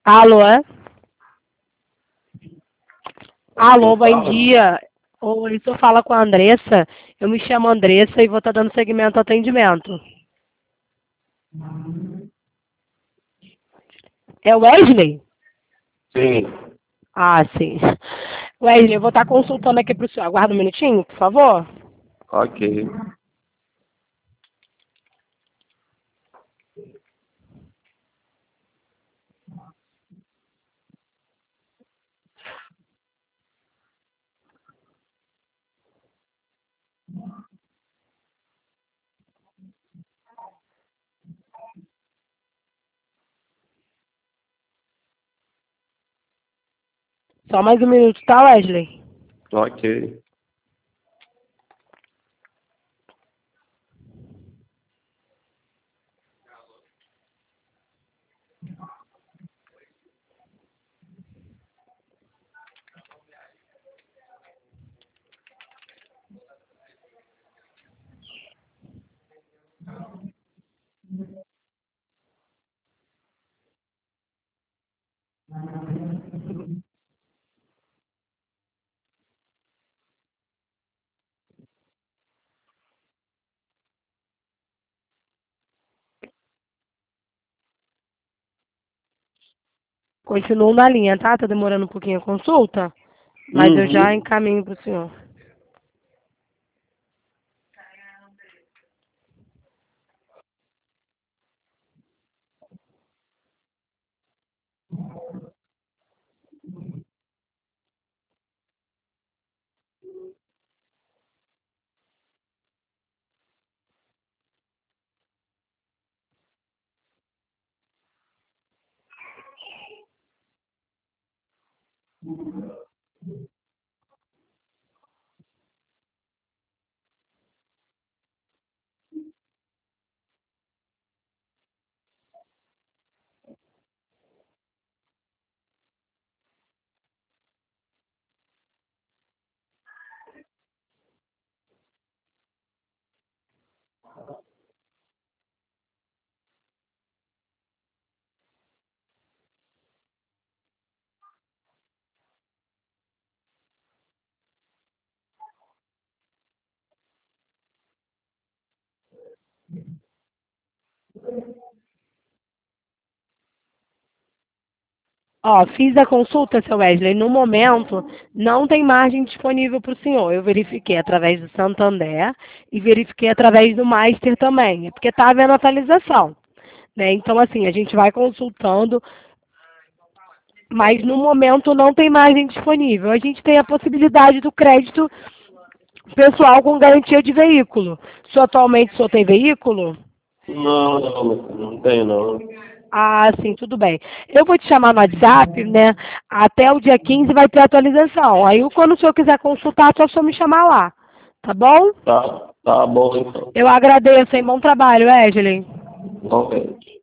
Alô? Alô, Quem bom fala? dia. Oi, você fala com a Andressa. Eu me chamo Andressa e vou estar dando seguimento ao atendimento. É Wesley? Sim. Ah, sim. Wesley, eu vou estar consultando aqui para o senhor. Aguarda um minutinho, por favor. Ok. Só mais um minuto, tá, Wesley? Ok. Continuo na linha, tá? Tá demorando um pouquinho a consulta, mas eu já Uhum. encaminho para o senhor. Ó, fiz a consulta, seu Wesley. No momento, não tem margem disponível para o senhor. Eu verifiquei através do Santander e verifiquei através do Master também. É porque está havendo atualização, né? Então, assim, a gente vai consultando, mas no momento não tem margem disponível. A gente tem a possibilidade do crédito pessoal com garantia de veículo. Atualmente o senhor tem veículo? Não, não tem não. Ah, sim, tudo bem. Eu vou te chamar no WhatsApp, né? Até o dia 15 vai ter atualização. Aí, quando o senhor quiser consultar, é só me chamar lá. Tá bom? Tá bom então. Eu agradeço, hein? Bom trabalho, Wesley. Ok.